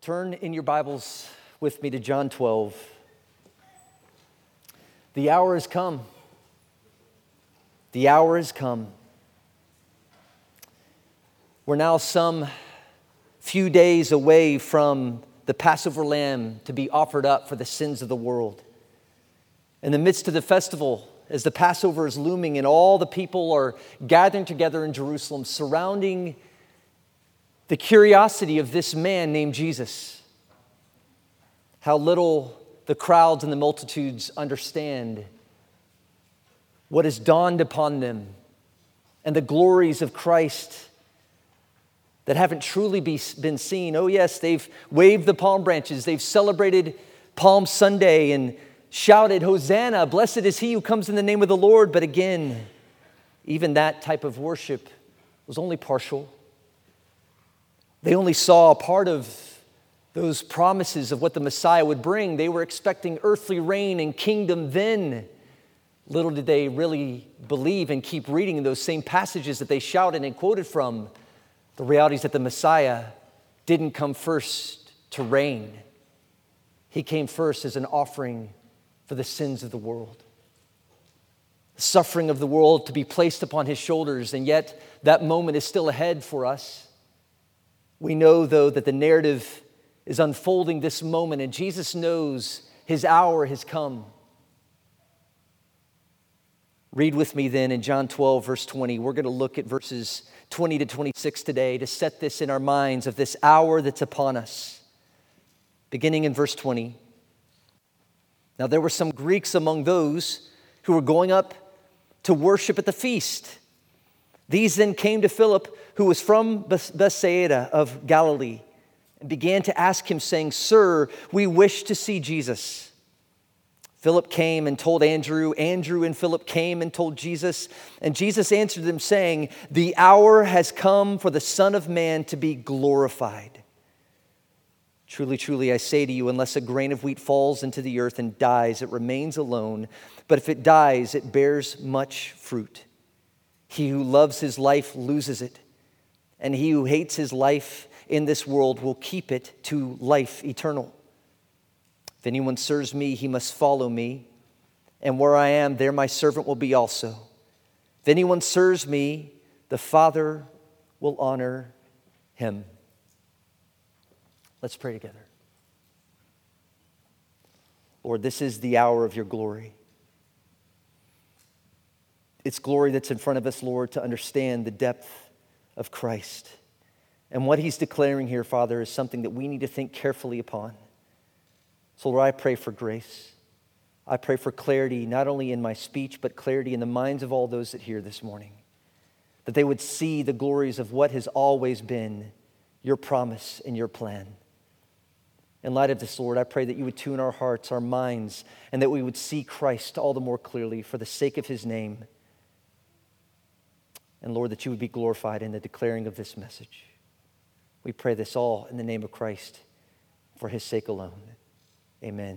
Turn in your Bibles with me to John 12. The hour has come. The hour has come. We're now some few days away from the Passover lamb to be offered up for the sins of the world. In the midst of the festival, as the Passover is looming and all the people are gathering together in Jerusalem, surrounding the curiosity of this man named Jesus, how little the crowds and the multitudes understand what has dawned upon them and the glories of Christ that haven't truly been seen. Oh yes, they've waved the palm branches, they've celebrated Palm Sunday and shouted, "Hosanna, blessed is he who comes in the name of the Lord." But again, even that type of worship was only partial. They only saw a part of those promises of what the Messiah would bring. They were expecting earthly reign and kingdom then. Little did they really believe and keep reading in those same passages that they shouted and quoted from. The reality is that the Messiah didn't come first to reign. He came first as an offering for the sins of the world. The suffering of the world to be placed upon his shoulders, and yet that moment is still ahead for us. We know, though, that the narrative is unfolding this moment, and Jesus knows his hour has come. Read with me then in John 12, verse 20. We're going to look at verses 20 to 26 today to set this in our minds of this hour that's upon us. Beginning in verse 20. Now there were some Greeks among those who were going up to worship at the feast. These then came to Philip, who was from Bethsaida of Galilee, and began to ask him, saying, "Sir, we wish to see Jesus." Philip came and told Andrew. Andrew and Philip came and told Jesus. And Jesus answered them, saying, "The hour has come for the Son of Man to be glorified. Truly, truly, I say to you, unless a grain of wheat falls into the earth and dies, it remains alone. But if it dies, it bears much fruit. He who loves his life loses it, and he who hates his life in this world will keep it to life eternal. If anyone serves me, he must follow me, and where I am, there my servant will be also. If anyone serves me, the Father will honor him." Let's pray together. Lord, this is the hour of your glory. It's glory that's in front of us, Lord, to understand the depth of Christ. And what he's declaring here, Father, is something that we need to think carefully upon. So, Lord, I pray for grace. I pray for clarity, not only in my speech, but clarity in the minds of all those that hear this morning. That they would see the glories of what has always been your promise and your plan. In light of this, Lord, I pray that you would tune our hearts, our minds, and that we would see Christ all the more clearly for the sake of his name. And Lord, that you would be glorified in the declaring of this message. We pray this all in the name of Christ, for his sake alone. Amen.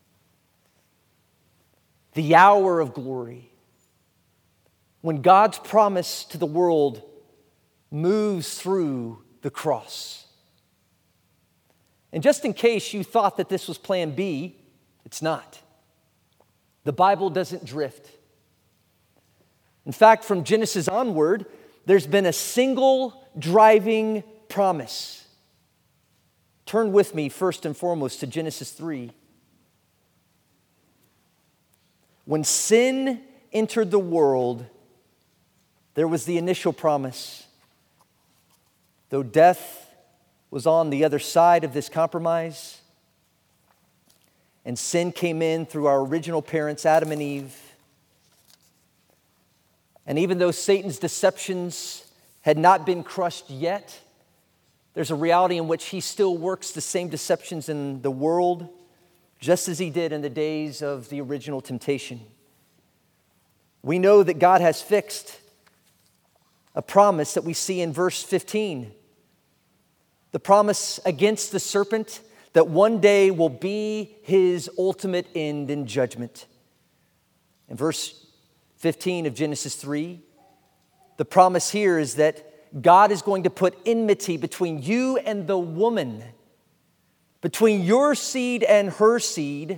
The hour of glory, when God's promise to the world moves through the cross. And just in case you thought that this was plan B, it's not. The Bible doesn't drift. In fact, from Genesis onward, there's been a single driving promise. Turn with me first and foremost to Genesis 3. When sin entered the world, there was the initial promise. Though death was on the other side of this compromise, and sin came in through our original parents, Adam and Eve, and even though Satan's deceptions had not been crushed yet, there's a reality in which he still works the same deceptions in the world, just as he did in the days of the original temptation. We know that God has fixed a promise that we see in verse 15. The promise against the serpent that one day will be his ultimate end in judgment. In verse 15 of Genesis 3, the promise here is that God is going to put enmity between you and the woman, Between your seed and her seed,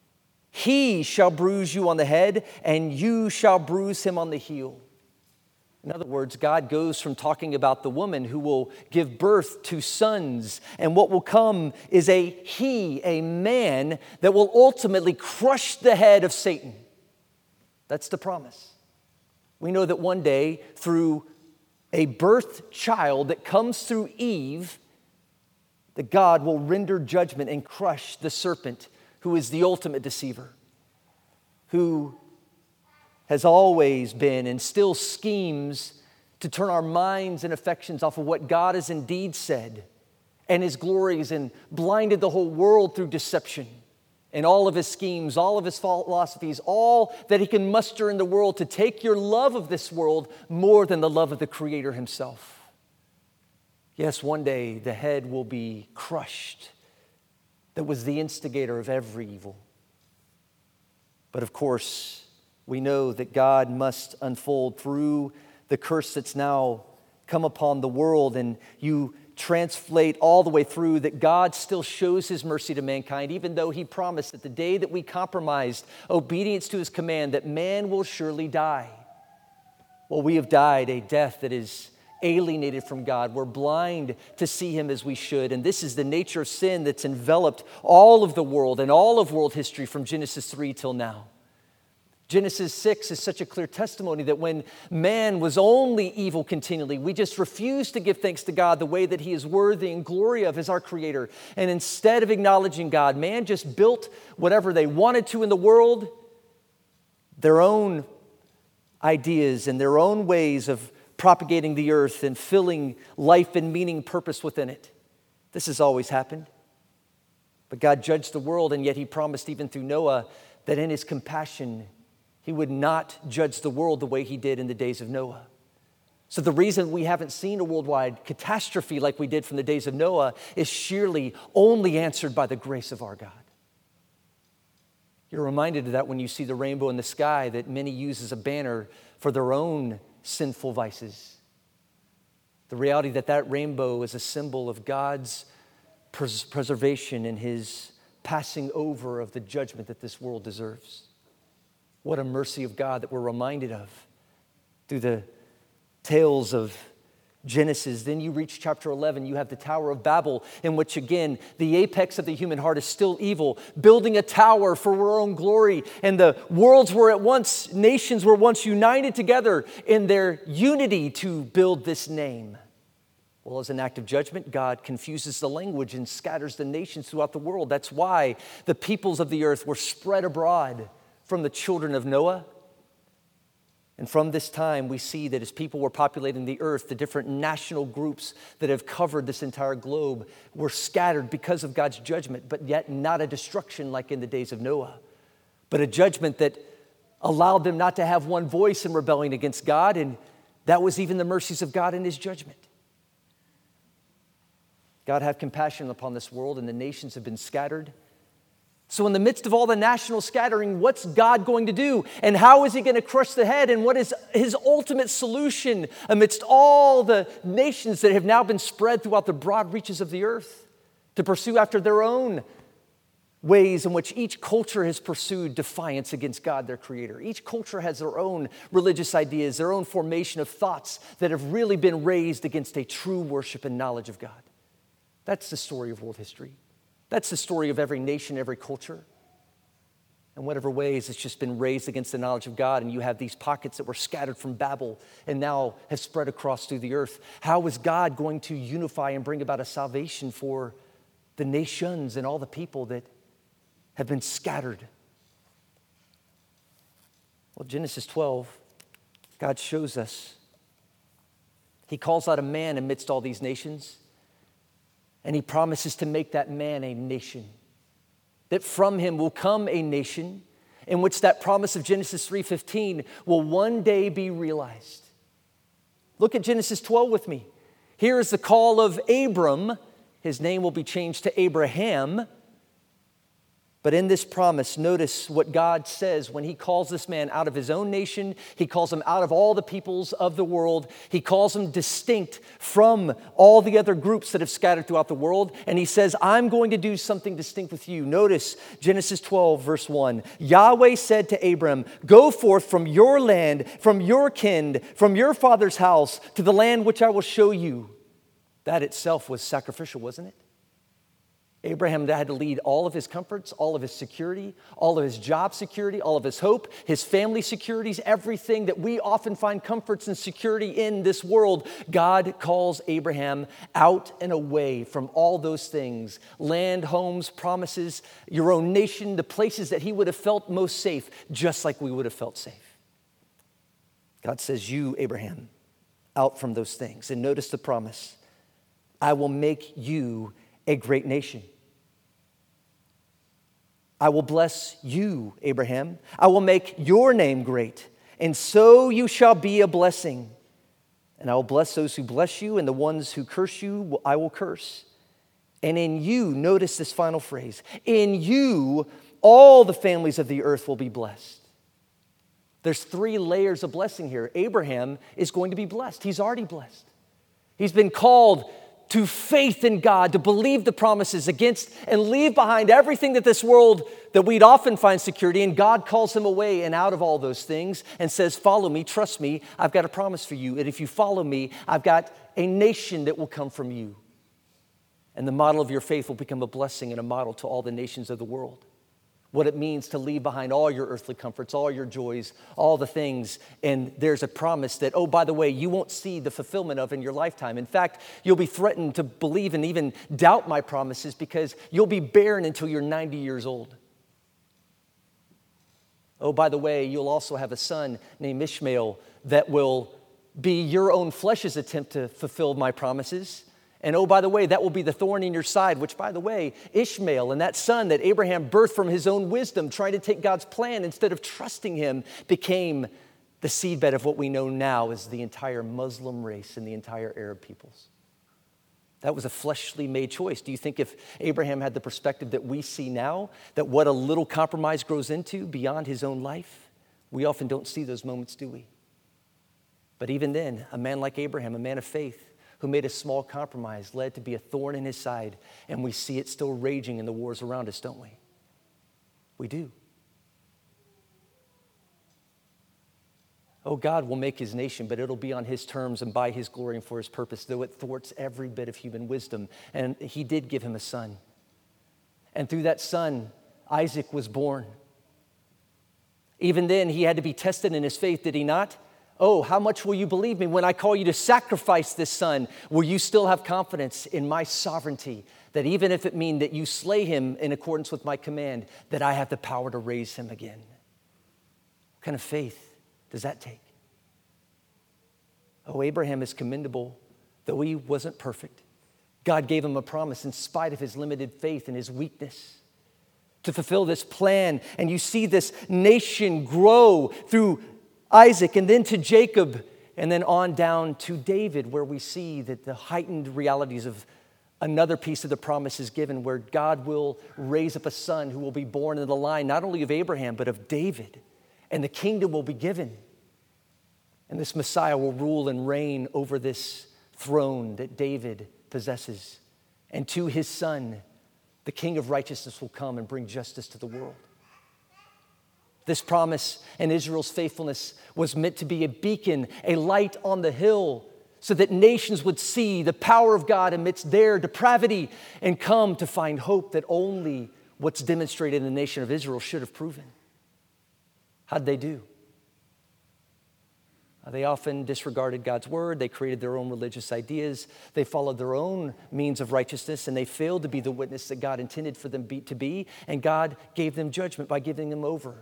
he shall bruise you on the head, and you shall bruise him on the heel. In other words, God goes from talking about the woman who will give birth to sons, and what will come is a man that will ultimately crush the head of Satan. That's the promise. We know that one day, through a birthed child that comes through Eve, that God will render judgment and crush the serpent, who is the ultimate deceiver, who has always been and still schemes to turn our minds and affections off of what God has indeed said and his glories, and blinded the whole world through deception and all of his schemes, all of his philosophies, all that he can muster in the world to take your love of this world more than the love of the Creator himself. Yes, one day the head will be crushed that was the instigator of every evil. But of course, we know that God must unfold through the curse that's now come upon the world, and you translate all the way through that God still shows his mercy to mankind, even though he promised that the day that we compromised obedience to his command, that man will surely die. Well, we have died a death that is alienated from God. We're blind to see him as we should. And this is the nature of sin that's enveloped all of the world and all of world history from Genesis 3 till now. Genesis 6 is such a clear testimony that when man was only evil continually, we just refused to give thanks to God the way that he is worthy and glory of as our Creator. And instead of acknowledging God, man just built whatever they wanted to in the world, their own ideas and their own ways of propagating the earth and filling life and meaning, purpose within it. This has always happened. But God judged the world, and yet he promised even through Noah that in his compassion, he would not judge the world the way he did in the days of Noah. So the reason we haven't seen a worldwide catastrophe like we did from the days of Noah is surely only answered by the grace of our God. You're reminded of that when you see the rainbow in the sky that many use as a banner for their own sinful vices. The reality that that rainbow is a symbol of God's preservation and his passing over of the judgment that this world deserves. What a mercy of God that we're reminded of through the tales of Genesis. Then you reach chapter 11, you have the Tower of Babel, in which again, the apex of the human heart is still evil, building a tower for our own glory. And the worlds were at once, nations were once united together in their unity to build this name. Well, as an act of judgment, God confuses the language and scatters the nations throughout the world. That's why the peoples of the earth were spread abroad from the children of Noah. And from this time, we see that as people were populating the earth, the different national groups that have covered this entire globe were scattered because of God's judgment, but yet not a destruction like in the days of Noah, but a judgment that allowed them not to have one voice in rebelling against God, and that was even the mercies of God in his judgment. God have compassion upon this world, and the nations have been scattered. So in the midst of all the national scattering, what's God going to do? And how is he going to crush the head? And what is his ultimate solution amidst all the nations that have now been spread throughout the broad reaches of the earth to pursue after their own ways in which each culture has pursued defiance against God, their Creator? Each culture has their own religious ideas, their own formation of thoughts that have really been raised against a true worship and knowledge of God. That's the story of world history. That's the story of every nation, every culture. In whatever ways, it's just been raised against the knowledge of God, and you have these pockets that were scattered from Babel and now have spread across through the earth. How is God going to unify and bring about a salvation for the nations and all the people that have been scattered? Well, Genesis 12, God shows us. He calls out a man amidst all these nations, and he promises to make that man a nation, that from him will come a nation in which that promise of Genesis 3:15 will one day be realized. Look at Genesis 12 with me. Here is the call of Abram. His name will be changed to Abraham. But in this promise, notice what God says when he calls this man out of his own nation. He calls him out of all the peoples of the world. He calls him distinct from all the other groups that have scattered throughout the world. And he says, I'm going to do something distinct with you. Notice Genesis 12, verse 1. Yahweh said to Abram, go forth from your land, from your kin, from your father's house, to the land which I will show you. That itself was sacrificial, wasn't it? Abraham had to lead all of his comforts, all of his security, all of his job security, all of his hope, his family securities, everything that we often find comforts and security in this world. God calls Abraham out and away from all those things: land, homes, promises, your own nation, the places that he would have felt most safe, just like we would have felt safe. God says, you, Abraham, out from those things. And notice the promise: I will make you a great nation. I will bless you, Abraham. I will make your name great, and so you shall be a blessing. And I will bless those who bless you, and the ones who curse you, I will curse. And in you, notice this final phrase, in you, all the families of the earth will be blessed. There's 3 layers of blessing here. Abraham is going to be blessed. He's already blessed. He's been called to faith in God, to believe the promises against and leave behind everything that this world that we'd often find security in. God calls him away and out of all those things and says, follow me, trust me, I've got a promise for you. And if you follow me, I've got a nation that will come from you. And the model of your faith will become a blessing and a model to all the nations of the world. What it means to leave behind all your earthly comforts, all your joys, all the things. And there's a promise that, oh, by the way, you won't see the fulfillment of in your lifetime. In fact, you'll be threatened to believe and even doubt my promises because you'll be barren until you're 90 years old. Oh, by the way, you'll also have a son named Ishmael that will be your own flesh's attempt to fulfill my promises. And oh, by the way, that will be the thorn in your side, which, by the way, Ishmael and that son that Abraham birthed from his own wisdom, trying to take God's plan instead of trusting him, became the seedbed of what we know now as the entire Muslim race and the entire Arab peoples. That was a fleshly made choice. Do you think if Abraham had the perspective that we see now, that what a little compromise grows into beyond his own life? We often don't see those moments, do we? But even then, a man like Abraham, a man of faith, who made a small compromise, led to be a thorn in his side, and we see it still raging in the wars around us, don't we? We do. Oh, God will make his nation, but it'll be on his terms and by his glory and for his purpose, though it thwarts every bit of human wisdom. And he did give him a son. And through that son, Isaac was born. Even then, he had to be tested in his faith, did he not? Oh, how much will you believe me when I call you to sacrifice this son? Will you still have confidence in my sovereignty, that even if it mean that you slay him in accordance with my command, that I have the power to raise him again? What kind of faith does that take? Oh, Abraham is commendable, though he wasn't perfect. God gave him a promise in spite of his limited faith and his weakness to fulfill this plan. And you see this nation grow through Isaac, and then to Jacob, and then on down to David, where we see that the heightened realities of another piece of the promise is given, where God will raise up a son who will be born in the line, not only of Abraham, but of David, and the kingdom will be given. And this Messiah will rule and reign over this throne that David possesses. And to his son, the King of righteousness will come and bring justice to the world. This promise and Israel's faithfulness was meant to be a beacon, a light on the hill, so that nations would see the power of God amidst their depravity and come to find hope that only what's demonstrated in the nation of Israel should have proven. How'd they do? They often disregarded God's word. They created their own religious ideas. They followed their own means of righteousness, and they failed to be the witness that God intended for them to be, and God gave them judgment by giving them over.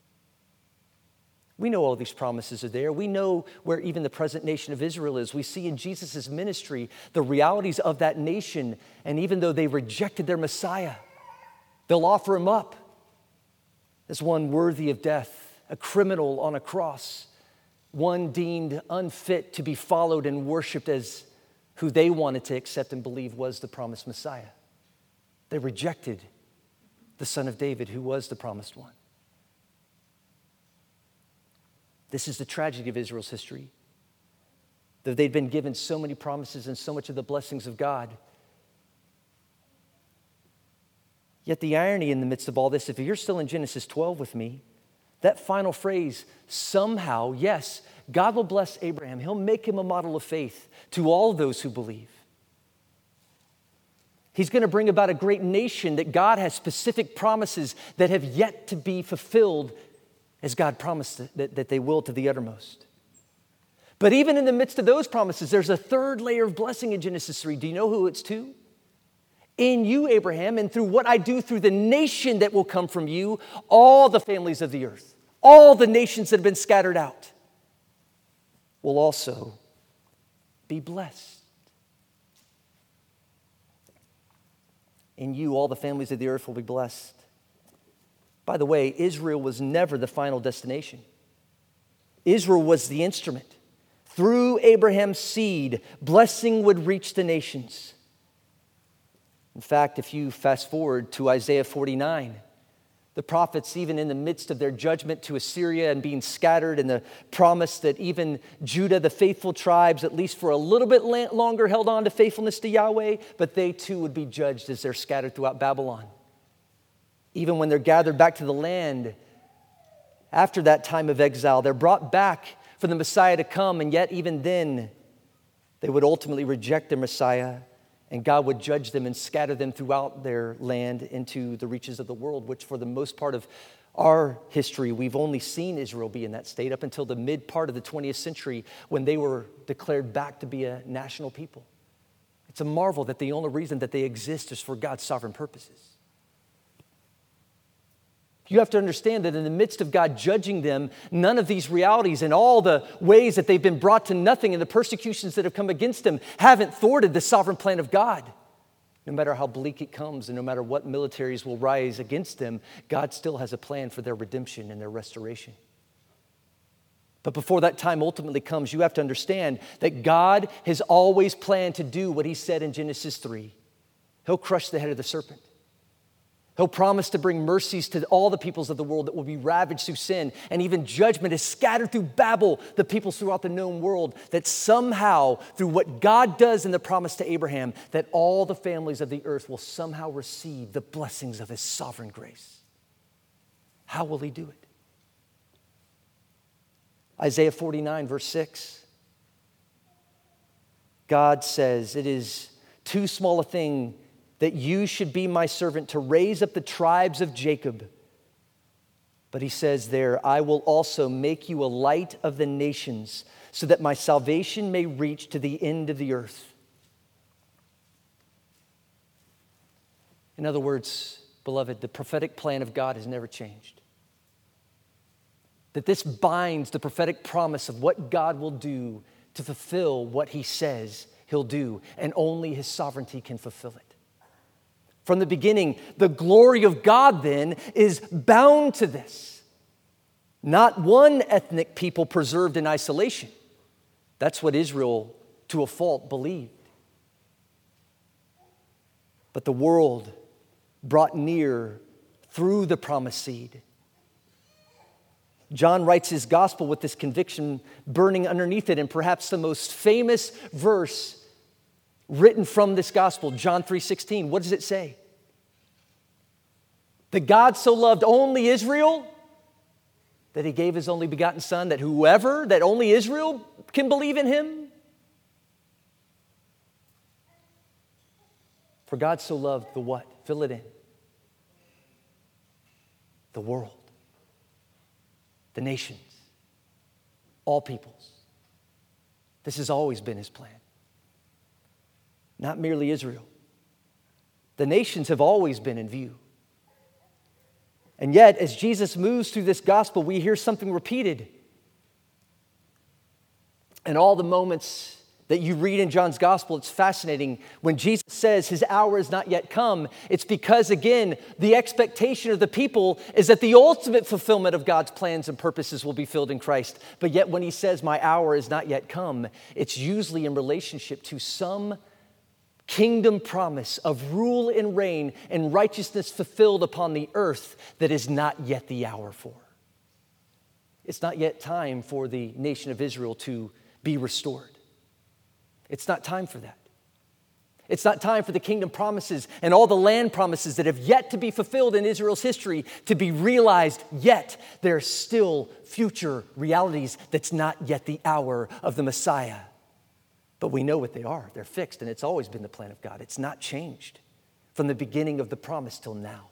We know all these promises are there. We know where even the present nation of Israel is. We see in Jesus' ministry the realities of that nation, and even though they rejected their Messiah, they'll offer him up as one worthy of death, a criminal on a cross, one deemed unfit to be followed and worshiped as who they wanted to accept and believe was the promised Messiah. They rejected the son of David, who was the promised one. This is the tragedy of Israel's history. Though they'd been given so many promises and so much of the blessings of God, yet the irony in the midst of all this, if you're still in Genesis 12 with me, that final phrase, somehow, yes, God will bless Abraham. He'll make him a model of faith to all those who believe. He's going to bring about a great nation that God has specific promises that have yet to be fulfilled as God promised that they will to the uttermost. But even in the midst of those promises, there's a third layer of blessing in Genesis 3. Do you know who it's to? In you, Abraham, and through what I do through the nation that will come from you, all the families of the earth, all the nations that have been scattered out, will also be blessed. In you, all the families of the earth will be blessed. By the way, Israel was never the final destination. Israel was the instrument. Through Abraham's seed, blessing would reach the nations. In fact, if you fast forward to Isaiah 49, the prophets, even in the midst of their judgment to Assyria and being scattered, and the promise that even Judah, the faithful tribes, at least for a little bit longer, held on to faithfulness to Yahweh, but they too would be judged as they're scattered throughout Babylon. Even when they're gathered back to the land after that time of exile, they're brought back for the Messiah to come, and yet even then, they would ultimately reject their Messiah, and God would judge them and scatter them throughout their land into the reaches of the world, which for the most part of our history, we've only seen Israel be in that state up until the mid part of the 20th century when they were declared back to be a national people. It's a marvel that the only reason that they exist is for God's sovereign purposes. You have to understand that in the midst of God judging them, none of these realities and all the ways that they've been brought to nothing and the persecutions that have come against them haven't thwarted the sovereign plan of God. No matter how bleak it comes and no matter what militaries will rise against them, God still has a plan for their redemption and their restoration. But before that time ultimately comes, you have to understand that God has always planned to do what he said in Genesis 3. He'll crush the head of the serpent. He'll promise to bring mercies to all the peoples of the world that will be ravaged through sin, and even judgment is scattered through Babel, the peoples throughout the known world, that somehow, through what God does in the promise to Abraham, that all the families of the earth will somehow receive the blessings of his sovereign grace. How will he do it? Isaiah 49, verse 6. God says, "It is too small a thing that you should be my servant to raise up the tribes of Jacob." But he says there, "I will also make you a light of the nations so that my salvation may reach to the end of the earth." In other words, beloved, the prophetic plan of God has never changed. That this binds the prophetic promise of what God will do to fulfill what he says he'll do, and only his sovereignty can fulfill it. From the beginning, the glory of God then is bound to this. Not one ethnic people preserved in isolation. That's what Israel, to a fault, believed. But the world brought near through the promised seed. John writes his gospel with this conviction burning underneath it, and perhaps the most famous verse written from this gospel, John 3:16. What does it say? That God so loved only Israel that he gave his only begotten son, that whoever, that only Israel can believe in him. For God so loved the what? Fill it in. The world. The nations. All peoples. This has always been his plan. Not merely Israel. The nations have always been in view. And yet, as Jesus moves through this gospel, we hear something repeated. And all the moments that you read in John's gospel, it's fascinating. When Jesus says his hour is not yet come, it's because, again, the expectation of the people is that the ultimate fulfillment of God's plans and purposes will be filled in Christ. But yet when he says my hour is not yet come, it's usually in relationship to some kingdom promise of rule and reign and righteousness fulfilled upon the earth that is not yet the hour for. It's not yet time for the nation of Israel to be restored. It's not time for that. It's not time for the kingdom promises and all the land promises that have yet to be fulfilled in Israel's history to be realized yet. There are still future realities that's not yet the hour of the Messiah. But we know what they are. They're fixed, and it's always been the plan of God. It's not changed from the beginning of the promise till now.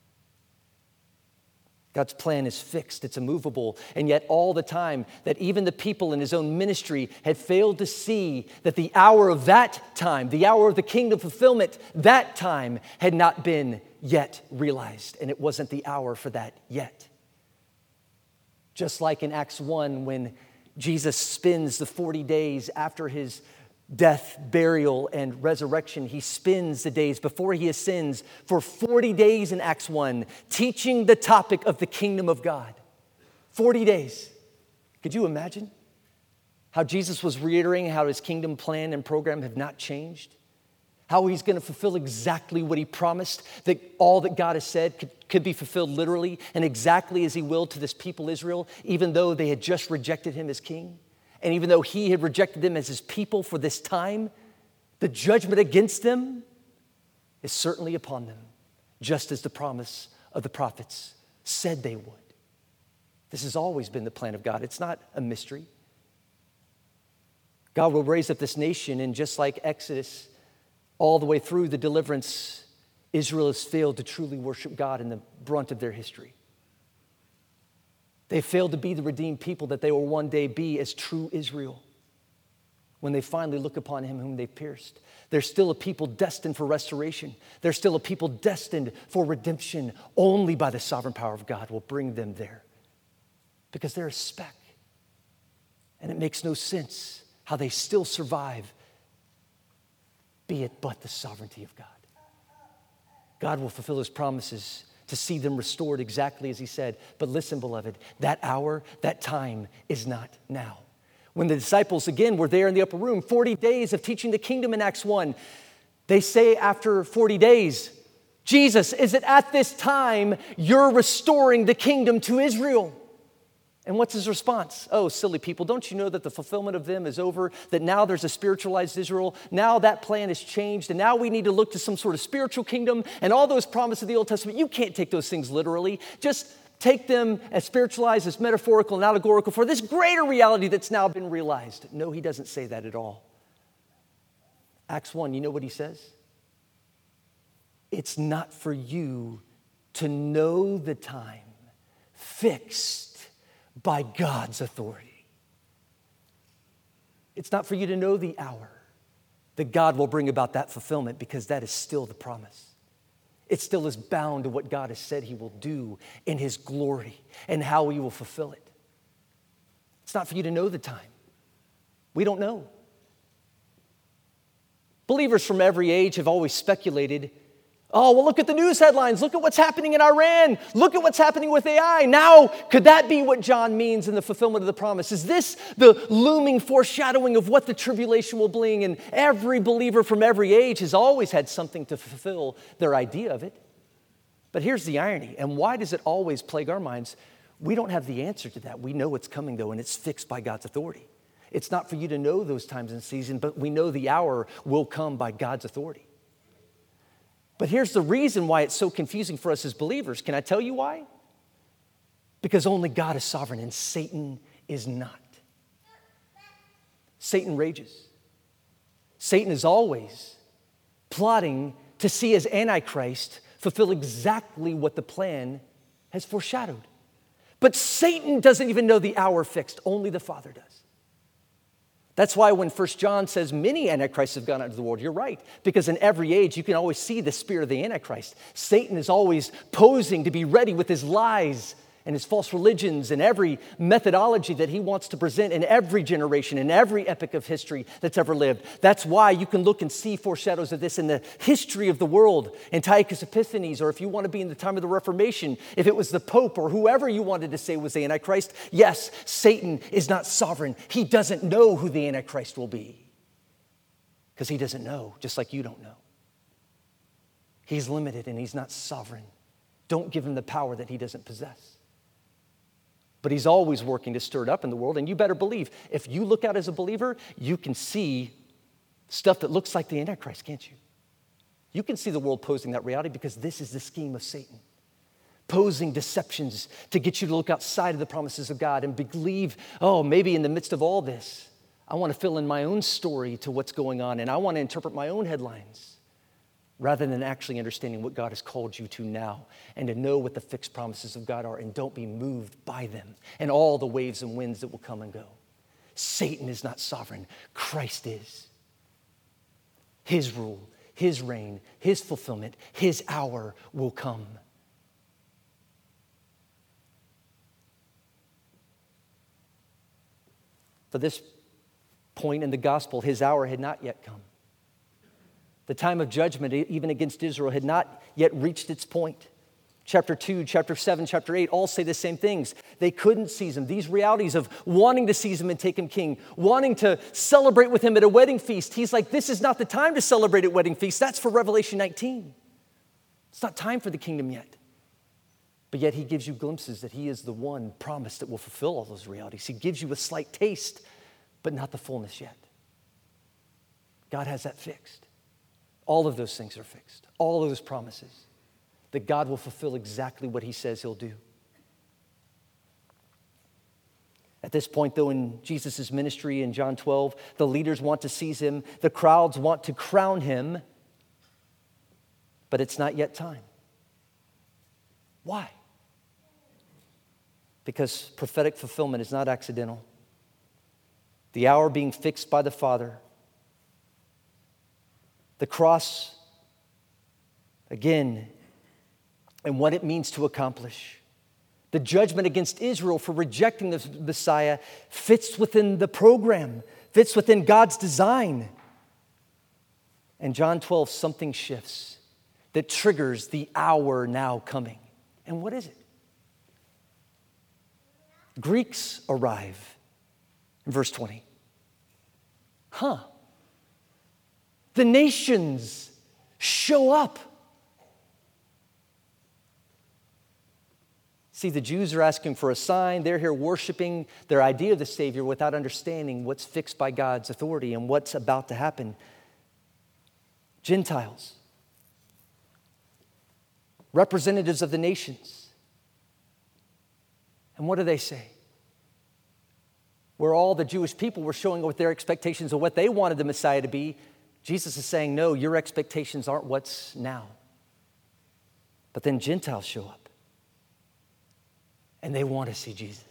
God's plan is fixed, it's immovable, and yet all the time that even the people in his own ministry had failed to see that the hour of that time, the hour of the kingdom fulfillment, that time had not been yet realized, and it wasn't the hour for that yet. Just like in Acts 1 when Jesus spends the 40 days after his death, burial, and resurrection. He spends the days before he ascends for 40 days in Acts 1, teaching the topic of the kingdom of God. 40 days. Could you imagine how Jesus was reiterating how his kingdom plan and program have not changed? How he's going to fulfill exactly what he promised, that all that God has said could be fulfilled literally and exactly as he willed to this people Israel, even though they had just rejected him as king. And even though he had rejected them as his people for this time, the judgment against them is certainly upon them, just as the promise of the prophets said they would. This has always been the plan of God. It's not a mystery. God will raise up this nation, and just like Exodus, all the way through the deliverance, Israel has failed to truly worship God in the brunt of their history. They failed to be the redeemed people that they will one day be as true Israel when they finally look upon him whom they've pierced. They're still a people destined for restoration. They're still a people destined for redemption. Only by the sovereign power of God will bring them there, because they're a speck. And it makes no sense how they still survive, be it but the sovereignty of God. God will fulfill his promises to see them restored exactly as he said. But listen, beloved, that hour, that time is not now. When the disciples, again, were there in the upper room, 40 days of teaching the kingdom in Acts 1, they say after 40 days, Jesus, is it at this time you're restoring the kingdom to Israel? And what's his response? Oh, silly people, don't you know that the fulfillment of them is over, that now there's a spiritualized Israel, now that plan has changed, and now we need to look to some sort of spiritual kingdom, and all those promises of the Old Testament, you can't take those things literally. Just take them as spiritualized, as metaphorical and allegorical for this greater reality that's now been realized. No, he doesn't say that at all. Acts 1, you know what he says? It's not for you to know the time fixed by God's authority. It's not for you to know the hour that God will bring about that fulfillment, because that is still the promise. It still is bound to what God has said he will do in his glory and how he will fulfill it. It's not for you to know the time. We don't know. Believers from every age have always speculated, oh, well, look at the news headlines. Look at what's happening in Iran. Look at what's happening with AI. Now, could that be what John means in the fulfillment of the promise? Is this the looming foreshadowing of what the tribulation will bring? And every believer from every age has always had something to fulfill their idea of it. But here's the irony. And why does it always plague our minds? We don't have the answer to that. We know it's coming, though, and it's fixed by God's authority. It's not for you to know those times and seasons, but we know the hour will come by God's authority. But here's the reason why it's so confusing for us as believers. Can I tell you why? Because only God is sovereign and Satan is not. Satan rages. Satan is always plotting to see as Antichrist fulfill exactly what the plan has foreshadowed. But Satan doesn't even know the hour fixed. Only the Father does. That's why when 1 John says many antichrists have gone out into the world, you're right. Because in every age, you can always see the spirit of the Antichrist. Satan is always posing to be ready with his lies and his false religions and every methodology that he wants to present in every generation, in every epoch of history that's ever lived. That's why you can look and see foreshadows of this in the history of the world, Antiochus Epiphanes, or if you want to be in the time of the Reformation, if it was the Pope or whoever you wanted to say was the Antichrist. Yes, Satan is not sovereign. He doesn't know who the Antichrist will be. because he doesn't know, just like you don't know. He's limited and he's not sovereign. Don't give him the power that he doesn't possess. But he's always working to stir it up in the world, and you better believe, if you look out as a believer, you can see stuff that looks like the Antichrist, can't you? You can see the world posing that reality because this is the scheme of Satan. Posing deceptions to get you to look outside of the promises of God and believe, oh, maybe in the midst of all this, I want to fill in my own story to what's going on, and I want to interpret my own headlines rather than actually understanding what God has called you to now and to know what the fixed promises of God are, and don't be moved by them and all the waves and winds that will come and go. Satan is not sovereign. Christ is. His rule, his reign, his fulfillment, his hour will come. For this point in the gospel, his hour had not yet come. The time of judgment, even against Israel, had not yet reached its point. Chapter 2, chapter 7, chapter 8 all say the same things. They couldn't seize him. These realities of wanting to seize him and take him king, wanting to celebrate with him at a wedding feast. He's like, this is not the time to celebrate at wedding feast. That's for Revelation 19. It's not time for the kingdom yet. But yet he gives you glimpses that he is the one promised that will fulfill all those realities. He gives you a slight taste, but not the fullness yet. God has that fixed. All of those things are fixed. All of those promises that God will fulfill exactly what he says he'll do. At this point, though, in Jesus' ministry in John 12, the leaders want to seize him. The crowds want to crown him. But it's not yet time. Why? Because prophetic fulfillment is not accidental. The hour being fixed by the Father. The cross, again, and what it means to accomplish. The judgment against Israel for rejecting the Messiah fits within the program, fits within God's design. And John 12, something shifts that triggers the hour now coming. And what is it? Greeks arrive in verse 20. The nations show up. See, the Jews are asking for a sign. They're here worshiping their idea of the Savior without understanding what's fixed by God's authority and what's about to happen. Gentiles, representatives of the nations. And what do they say? Where all the Jewish people were showing what their expectations of what they wanted the Messiah to be, Jesus is saying, no, your expectations aren't what's now. But then Gentiles show up. And they want to see Jesus.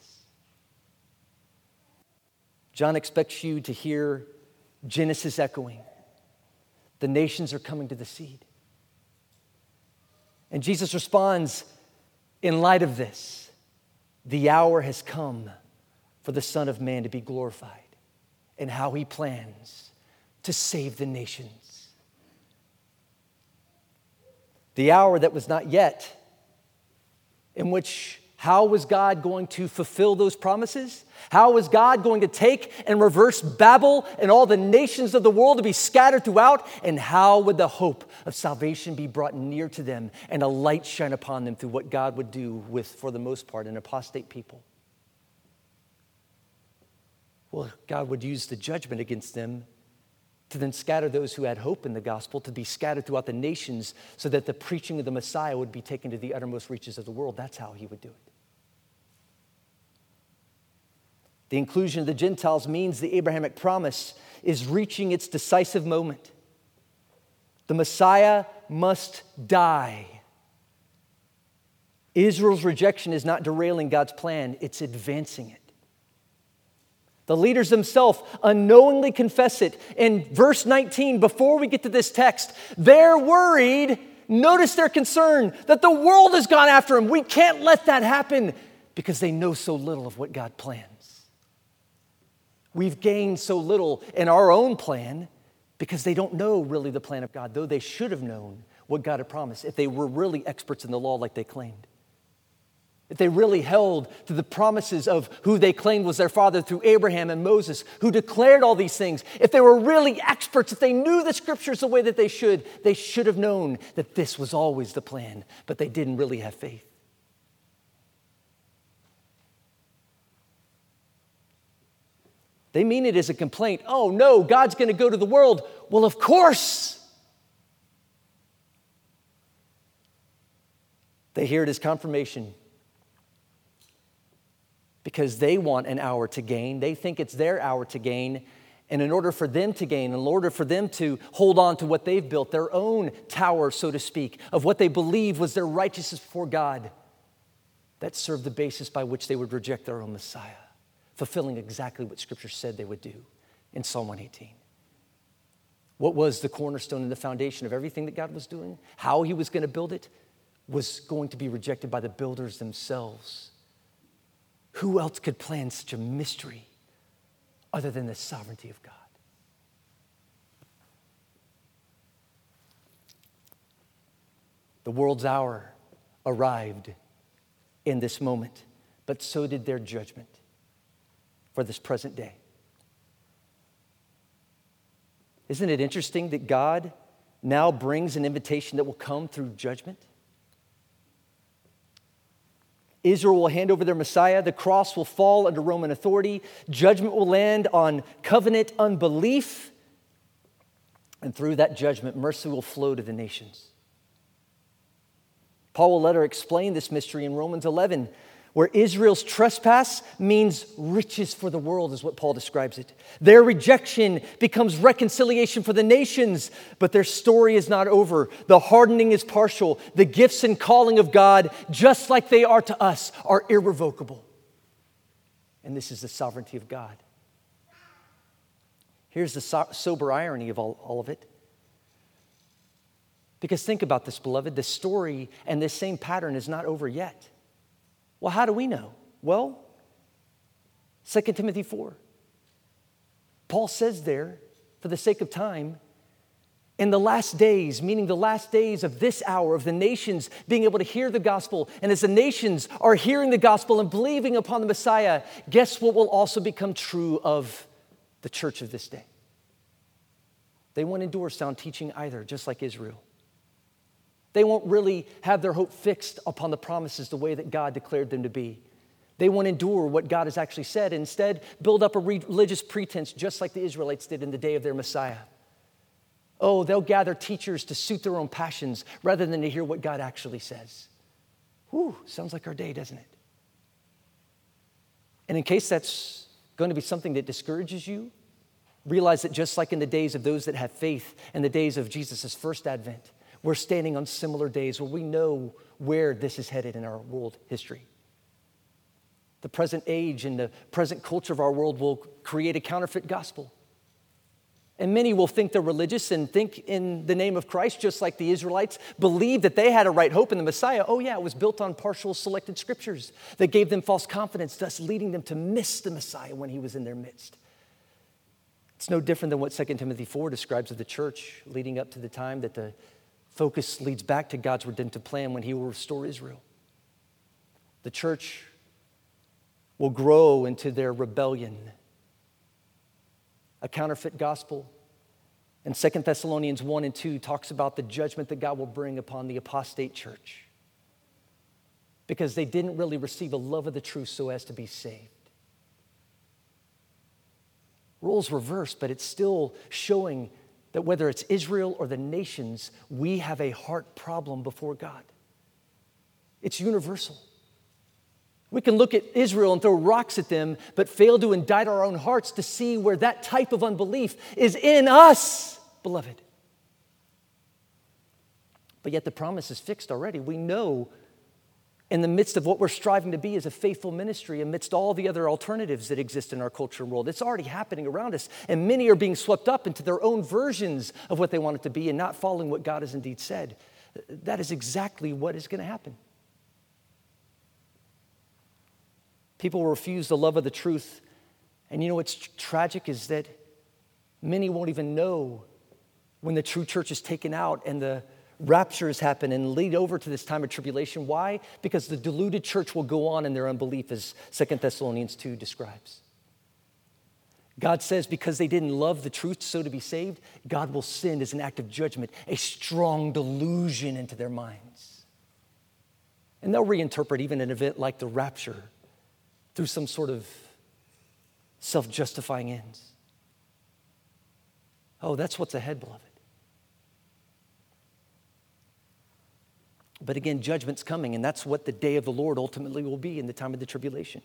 John expects you to hear Genesis echoing. The nations are coming to the seed. And Jesus responds, in light of this, the hour has come for the Son of Man to be glorified, and how he plans to save the nations. The hour that was not yet, in which how was God going to fulfill those promises? How was God going to take and reverse Babel and all the nations of the world to be scattered throughout? And how would the hope of salvation be brought near to them and a light shine upon them through what God would do with, for the most part, an apostate people? Well, God would use the judgment against them to then scatter those who had hope in the gospel, to be scattered throughout the nations so that the preaching of the Messiah would be taken to the uttermost reaches of the world. That's how he would do it. The inclusion of the Gentiles means the Abrahamic promise is reaching its decisive moment. The Messiah must die. Israel's rejection is not derailing God's plan, it's advancing it. The leaders themselves unknowingly confess it. In verse 19, before we get to this text, they're worried. Notice their concern that the world has gone after him. We can't let that happen because they know so little of what God plans. We've gained so little in our own plan because they don't know really the plan of God, though they should have known what God had promised if they were really experts in the law like they claimed. if they really held to the promises of who they claimed was their father through Abraham and Moses, who declared all these things, if they were really experts, if they knew the scriptures the way that they should have known that this was always the plan, but they didn't really have faith. They mean it as a complaint. Oh no, God's going to go to the world. Well, of course. They hear it as confirmation because they want an hour to gain. They think it's their hour to gain. And in order for them to gain, in order for them to hold on to what they've built, their own tower, so to speak, of what they believe was their righteousness before God, that served the basis by which they would reject their own Messiah, fulfilling exactly what Scripture said they would do in Psalm 118. What was the cornerstone and the foundation of everything that God was doing? How he was going to build it was going to be rejected by the builders themselves. Who else could plan such a mystery other than the sovereignty of God? The world's hour arrived in this moment, but so did their judgment for this present day. Isn't it interesting that God now brings an invitation that will come through judgment? Israel will hand over their Messiah. The cross will fall under Roman authority. Judgment will land on covenant unbelief. And through that judgment, mercy will flow to the nations. Paul will later explain this mystery in Romans 11, where Israel's trespass means riches for the world, is what Paul describes it. Their rejection becomes reconciliation for the nations, but their story is not over. The hardening is partial. The gifts and calling of God, just like they are to us, are irrevocable. And this is the sovereignty of God. Here's the sober irony of all of it. Because think about this, beloved. The story and this same pattern is not over yet. Well, how do we know? Well, 2 Timothy 4. Paul says there, for the sake of time, in the last days, meaning the last days of this hour, of the nations being able to hear the gospel, and as the nations are hearing the gospel and believing upon the Messiah, guess what will also become true of the church of this day? They won't endure sound teaching either, just like Israel. They won't really have their hope fixed upon the promises the way that God declared them to be. They won't endure what God has actually said. Instead, build up a religious pretense just like the Israelites did in the day of their Messiah. Oh, they'll gather teachers to suit their own passions rather than to hear what God actually says. Whew, sounds like our day, doesn't it? And in case that's going to be something that discourages you, realize that just like in the days of those that have faith and the days of Jesus' first advent, we're standing on similar days where we know where this is headed in our world history. The present age and the present culture of our world will create a counterfeit gospel. And many will think they're religious and think in the name of Christ, just like the Israelites believed that they had a right hope in the Messiah. Oh yeah, it was built on partial selected scriptures that gave them false confidence, thus leading them to miss the Messiah when he was in their midst. It's no different than what 2 Timothy 4 describes of the church leading up to the time that the focus leads back to God's redemptive plan when he will restore Israel. The church will grow into their rebellion, a counterfeit gospel. And 2 Thessalonians 1 and 2 talks about the judgment that God will bring upon the apostate church because they didn't really receive a love of the truth so as to be saved. Roles reversed, but it's still showing that whether it's Israel or the nations, we have a heart problem before God. It's universal. We can look at Israel and throw rocks at them, but fail to indict our own hearts to see where that type of unbelief is in us, beloved. But yet the promise is fixed already. We know in the midst of what we're striving to be as a faithful ministry, amidst all the other alternatives that exist in our culture and world. It's already happening around us, and many are being swept up into their own versions of what they want it to be and not following what God has indeed said. That is exactly what is going to happen. People will refuse the love of the truth, and you know what's tragic is that many won't even know when the true church is taken out and the rapture has happened and lead over to this time of tribulation. Why? Because the deluded church will go on in their unbelief, as 2 Thessalonians 2 describes. God says because they didn't love the truth so to be saved, God will send as an act of judgment a strong delusion into their minds. And they'll reinterpret even an event like the rapture through some sort of self-justifying ends. Oh, that's what's ahead, beloved. But again, judgment's coming, and that's what the day of the Lord ultimately will be in the time of the tribulation.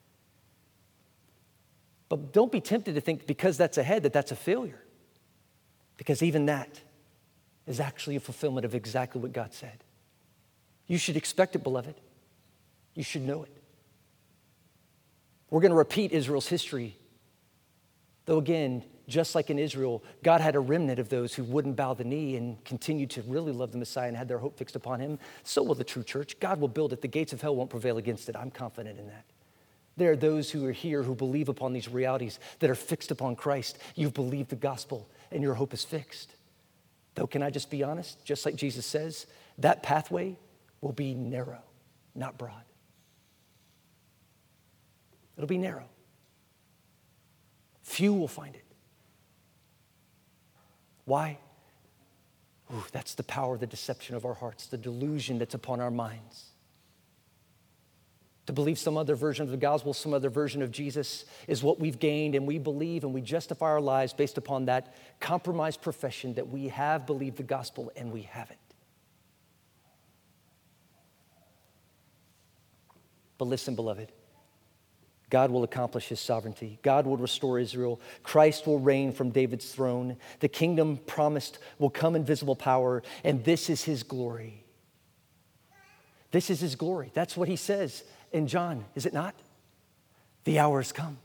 But don't be tempted to think because that's ahead that that's a failure. Because even that is actually a fulfillment of exactly what God said. You should expect it, beloved. You should know it. We're going to repeat Israel's history. Though again, just like in Israel, God had a remnant of those who wouldn't bow the knee and continued to really love the Messiah and had their hope fixed upon him. So will the true church. God will build it. The gates of hell won't prevail against it. I'm confident in that. There are those who are here who believe upon these realities that are fixed upon Christ. You've believed the gospel and your hope is fixed. Though, can I just be honest? Just like Jesus says, that pathway will be narrow, not broad. It'll be narrow. Few will find it. Why? Ooh, that's the power of the deception of our hearts, the delusion that's upon our minds. To believe some other version of the gospel, some other version of Jesus is what we've gained, and we believe and we justify our lives based upon that compromised profession that we have believed the gospel and we haven't. But listen, beloved, God will accomplish his sovereignty. God will restore Israel. Christ will reign from David's throne. The kingdom promised will come in visible power, and this is his glory. This is his glory. That's what he says in John, is it not? The hour has come.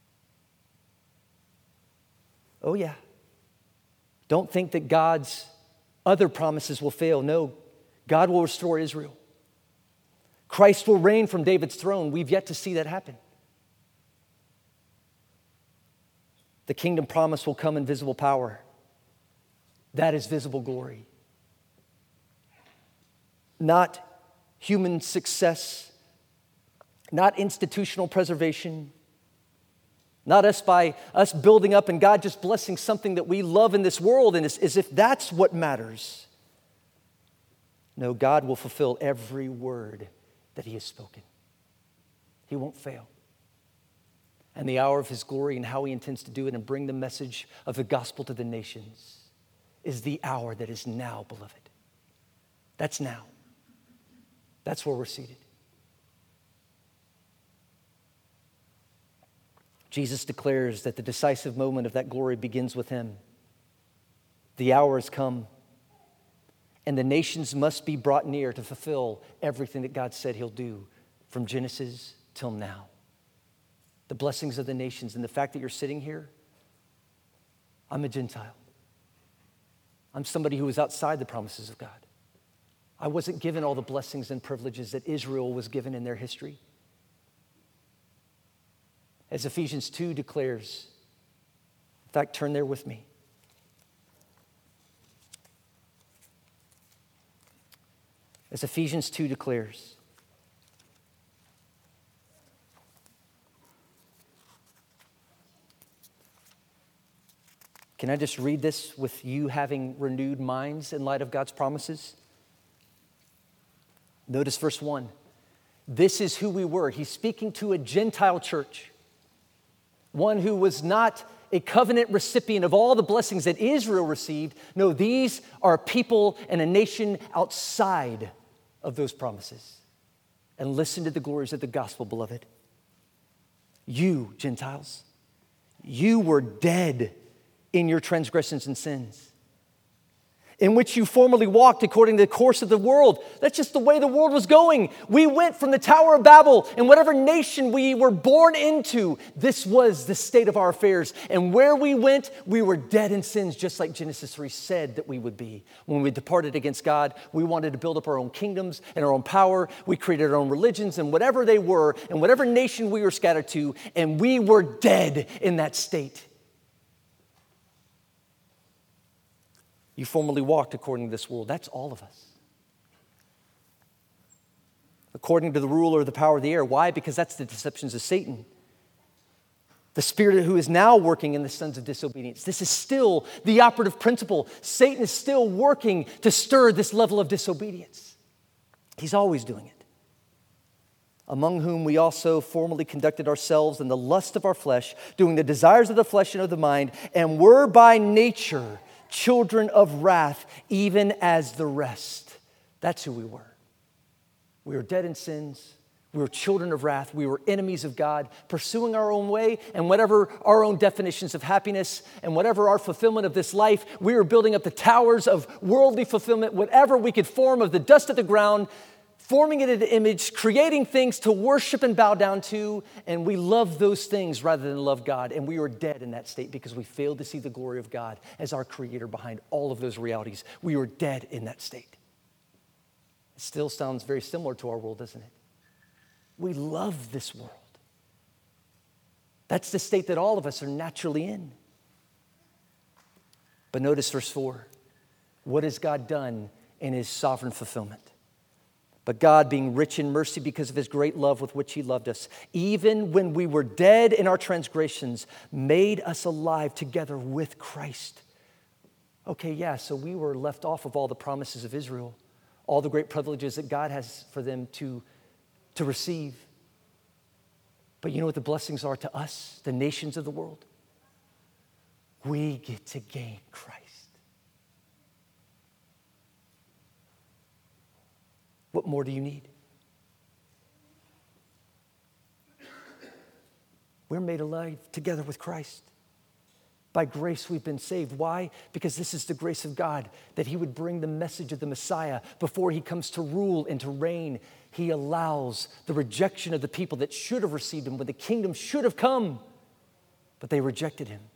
Oh yeah. Don't think that God's other promises will fail. No, God will restore Israel. Christ will reign from David's throne. We've yet to see that happen. The kingdom promise will come in visible power. That is visible glory. Not human success, not institutional preservation, not us building up and God just blessing something that we love in this world and as if that's what matters. No, God will fulfill every word that he has spoken. He won't fail. And the hour of his glory and how he intends to do it and bring the message of the gospel to the nations is the hour that is now, beloved. That's now. That's where we're seated. Jesus declares that the decisive moment of that glory begins with him. The hour has come, and the nations must be brought near to fulfill everything that God said he'll do from Genesis till now. The blessings of the nations and the fact that you're sitting here, I'm a Gentile. I'm somebody who was outside the promises of God. I wasn't given all the blessings and privileges that Israel was given in their history. As Ephesians 2 declares, in fact, turn there with me. As Ephesians 2 declares, can I just read this with you having renewed minds in light of God's promises? Notice verse 1. This is who we were. He's speaking to a Gentile church, one who was not a covenant recipient of all the blessings that Israel received. No, these are a people and a nation outside of those promises. And listen to the glories of the gospel, beloved. You, Gentiles, you were dead in your transgressions and sins, in which you formerly walked according to the course of the world. That's just the way the world was going. We went from the Tower of Babel, and whatever nation we were born into, this was the state of our affairs. And where we went, we were dead in sins, just like Genesis 3 said that we would be. When we departed against God, we wanted to build up our own kingdoms and our own power. We created our own religions and whatever they were, and whatever nation we were scattered to, and we were dead in that state. You formerly walked according to this world. That's all of us. According to the ruler of the power of the air. Why? Because that's the deceptions of Satan. The spirit who is now working in the sons of disobedience. This is still the operative principle. Satan is still working to stir this level of disobedience. He's always doing it. Among whom we also formerly conducted ourselves in the lust of our flesh, doing the desires of the flesh and of the mind, and were by nature children of wrath, even as the rest. That's who we were. We were dead in sins. We were children of wrath. We were enemies of God, pursuing our own way and whatever our own definitions of happiness and whatever our fulfillment of this life. We were building up the towers of worldly fulfillment, whatever we could form of the dust of the ground, forming it into image, creating things to worship and bow down to. And we loved those things rather than love God. And we were dead in that state because we failed to see the glory of God as our creator behind all of those realities. We were dead in that state. It still sounds very similar to our world, doesn't it? We love this world. That's the state that all of us are naturally in. But notice verse 4. What has God done in his sovereign fulfillment? But God, being rich in mercy because of his great love with which he loved us, even when we were dead in our transgressions, made us alive together with Christ. Okay, yeah, so we were left off of all the promises of Israel, all the great privileges that God has for them to receive. But you know what the blessings are to us, the nations of the world? We get to gain Christ. What more do you need? We're made alive together with Christ. By grace we've been saved. Why? Because this is the grace of God, that he would bring the message of the Messiah before he comes to rule and to reign. He allows the rejection of the people that should have received him when the kingdom should have come, but they rejected him.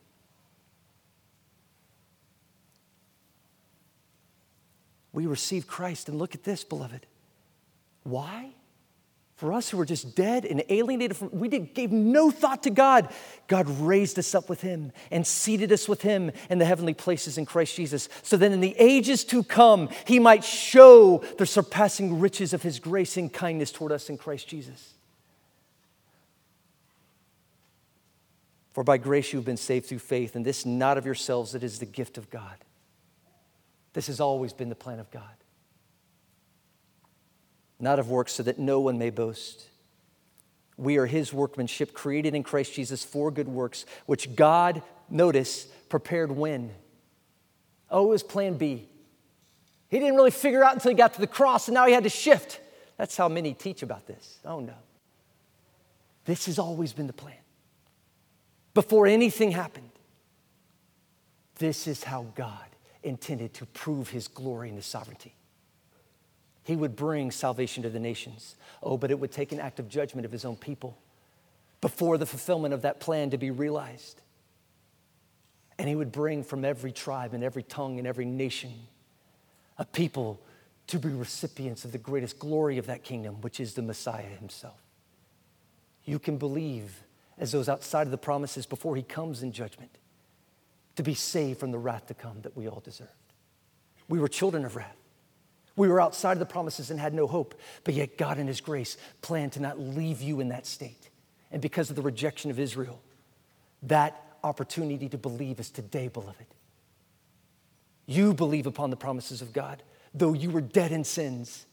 We receive Christ, and look at this, beloved. Why? For us who were just dead and alienated from, gave no thought to God. God raised us up with him and seated us with him in the heavenly places in Christ Jesus, so that in the ages to come, he might show the surpassing riches of his grace and kindness toward us in Christ Jesus. For by grace you have been saved through faith, and this not of yourselves, it is the gift of God. This has always been the plan of God. Not of works, so that no one may boast. We are his workmanship, created in Christ Jesus for good works, which God, notice, prepared when? Oh, it was plan B. He didn't really figure out until he got to the cross, and now he had to shift. That's how many teach about this. Oh, no. This has always been the plan. Before anything happened, this is how God intended to prove his glory and his sovereignty. He would bring salvation to the nations. Oh, but it would take an act of judgment of his own people before the fulfillment of that plan to be realized. And he would bring from every tribe and every tongue and every nation a people to be recipients of the greatest glory of that kingdom, which is the Messiah himself. You can believe as those outside of the promises before he comes in judgment to be saved from the wrath to come that we all deserved. We were children of wrath. We were outside of the promises and had no hope, but yet God in his grace planned to not leave you in that state. And because of the rejection of Israel, that opportunity to believe is today, beloved. You believe upon the promises of God, though you were dead in sins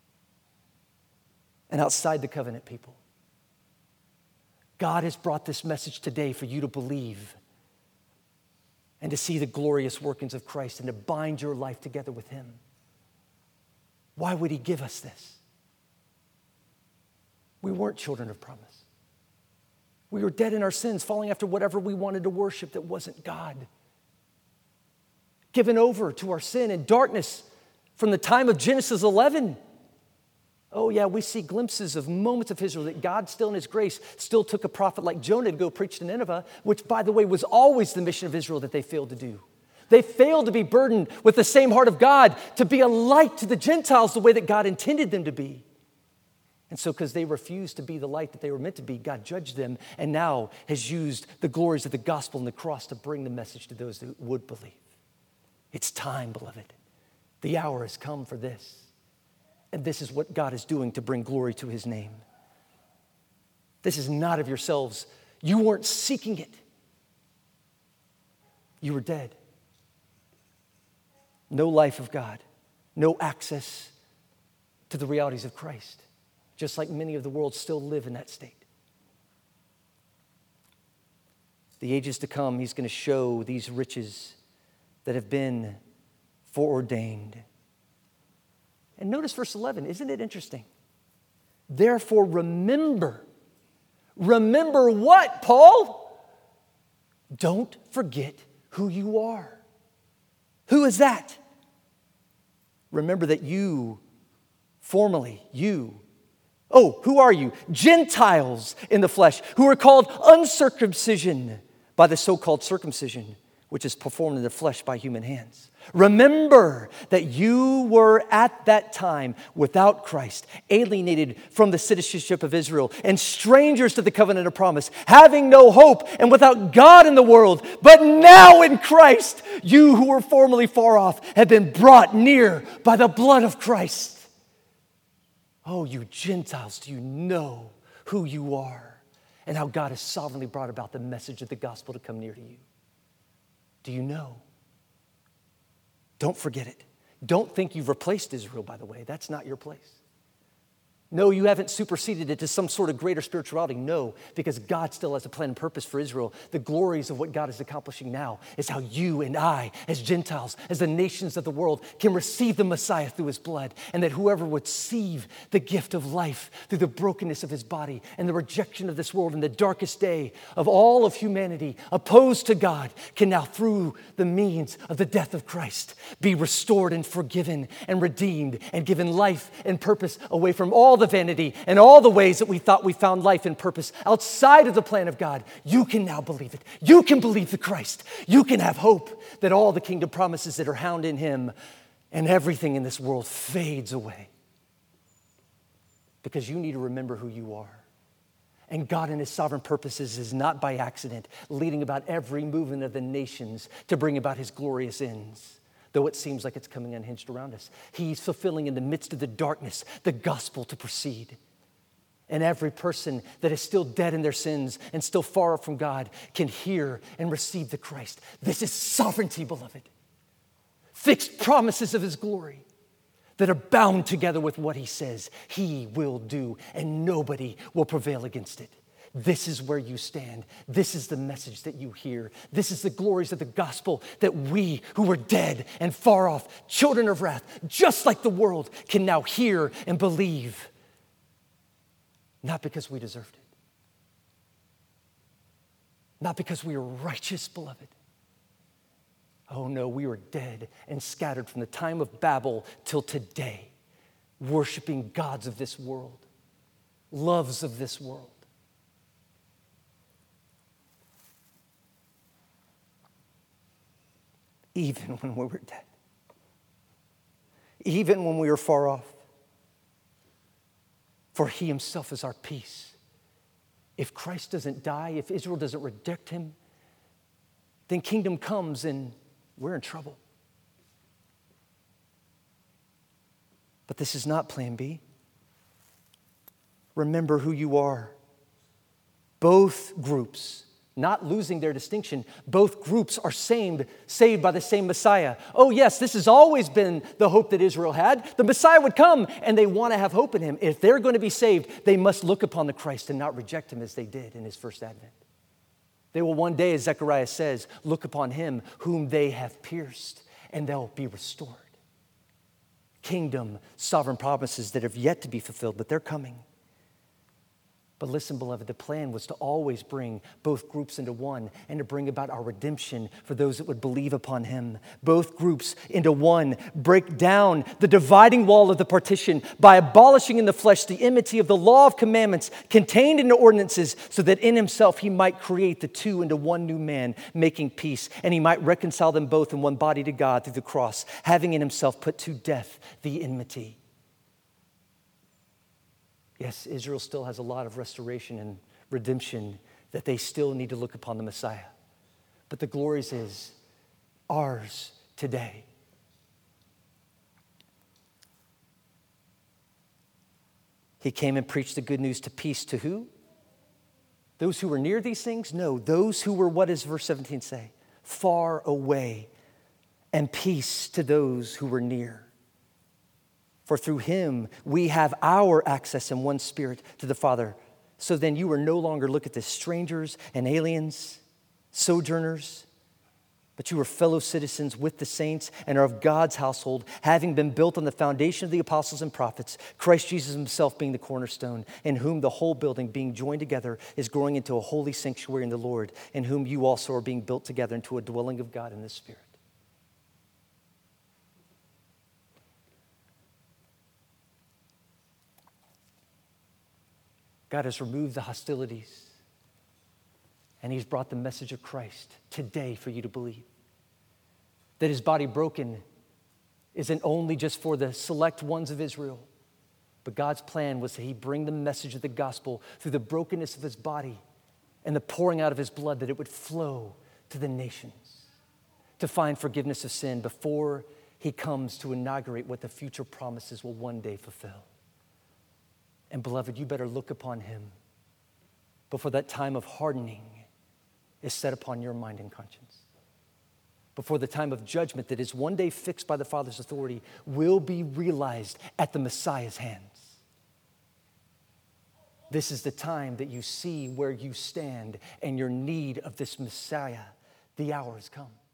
and outside the covenant people. God has brought this message today for you to believe and to see the glorious workings of Christ and to bind your life together with him. Why would he give us this? We weren't children of promise. We were dead in our sins, following after whatever we wanted to worship that wasn't God. Given over to our sin and darkness from the time of Genesis 11. Oh yeah, we see glimpses of moments of Israel that God still in his grace still took a prophet like Jonah to go preach to Nineveh, which by the way was always the mission of Israel that they failed to do. They failed to be burdened with the same heart of God, to be a light to the Gentiles the way that God intended them to be. And so because they refused to be the light that they were meant to be, God judged them and now has used the glories of the gospel and the cross to bring the message to those that would believe. It's time, beloved. The hour has come for this. And this is what God is doing to bring glory to his name. This is not of yourselves. You weren't seeking it. You were dead. No life of God. No access to the realities of Christ. Just like many of the world still live in that state. The ages to come, he's going to show these riches that have been foreordained. And notice verse 11, isn't it interesting? Therefore remember. Remember what, Paul? Don't forget who you are. Who is that? Remember that you, formerly, who are you? Gentiles in the flesh, who are called uncircumcision by the so-called circumcision, which is performed in the flesh by human hands. Remember that you were at that time without Christ, alienated from the citizenship of Israel, and strangers to the covenant of promise, having no hope and without God in the world. But now in Christ, you who were formerly far off have been brought near by the blood of Christ. Oh, you Gentiles, do you know who you are and how God has sovereignly brought about the message of the gospel to come near to you? Do you know? Don't forget it. Don't think you've replaced Israel, by the way. That's not your place. No, you haven't superseded it to some sort of greater spirituality. No, because God still has a plan and purpose for Israel. The glories of what God is accomplishing now is how you and I, as Gentiles, as the nations of the world, can receive the Messiah through his blood, and that whoever would receive the gift of life through the brokenness of his body and the rejection of this world in the darkest day of all of humanity opposed to God can now, through the means of the death of Christ, be restored and forgiven and redeemed and given life and purpose away from all the vanity and all the ways that we thought we found life and purpose outside of the plan of God. You can now believe it. You can believe the Christ. You can have hope that all the kingdom promises that are found in him and everything in this world fades away. Because you need to remember who you are. And God in his sovereign purposes is not by accident leading about every movement of the nations to bring about his glorious ends. Though it seems like it's coming unhinged around us. He's fulfilling in the midst of the darkness the gospel to proceed. And every person that is still dead in their sins and still far from God can hear and receive the Christ. This is sovereignty, beloved. Fixed promises of his glory that are bound together with what he says he will do, and nobody will prevail against it. This is where you stand. This is the message that you hear. This is the glories of the gospel that we who were dead and far off, children of wrath, just like the world, can now hear and believe. Not because we deserved it. Not because we are righteous, beloved. Oh no, we were dead and scattered from the time of Babel till today, worshiping gods of this world, loves of this world. Even when we were dead. Even when we were far off. For he himself is our peace. If Christ doesn't die, if Israel doesn't reject him, then kingdom comes and we're in trouble. But this is not plan B. Remember who you are. Both groups, not losing their distinction, both groups are saved by the same Messiah. Oh yes, this has always been the hope that Israel had. The Messiah would come and they want to have hope in him. If they're going to be saved, they must look upon the Christ and not reject him as they did in his first advent. They will one day, as Zechariah says, look upon him whom they have pierced, and they'll be restored. Kingdom, sovereign promises that have yet to be fulfilled, but they're coming. But listen, beloved, the plan was to always bring both groups into one and to bring about our redemption for those that would believe upon him. Both groups into one, break down the dividing wall of the partition by abolishing in the flesh the enmity of the law of commandments contained in the ordinances, so that in himself he might create the two into one new man, making peace, and he might reconcile them both in one body to God through the cross, having in himself put to death the enmity. Yes, Israel still has a lot of restoration and redemption that they still need to look upon the Messiah. But the glories is ours today. He came and preached the good news to peace to who? Those who were near these things? No, those who were, what does verse 17 say? Far away, and peace to those who were near. For through him we have our access in one spirit to the Father. So then you are no longer looked at as strangers and aliens, sojourners, but you are fellow citizens with the saints and are of God's household, having been built on the foundation of the apostles and prophets, Christ Jesus himself being the cornerstone, in whom the whole building being joined together is growing into a holy sanctuary in the Lord, in whom you also are being built together into a dwelling of God in the Spirit. God has removed the hostilities, and he's brought the message of Christ today for you to believe. That his body broken isn't only just for the select ones of Israel, but God's plan was that he bring the message of the gospel through the brokenness of his body and the pouring out of his blood, that it would flow to the nations to find forgiveness of sin before he comes to inaugurate what the future promises will one day fulfill. And beloved, you better look upon him before that time of hardening is set upon your mind and conscience. Before the time of judgment that is one day fixed by the Father's authority will be realized at the Messiah's hands. This is the time that you see where you stand and your need of this Messiah. The hour has come.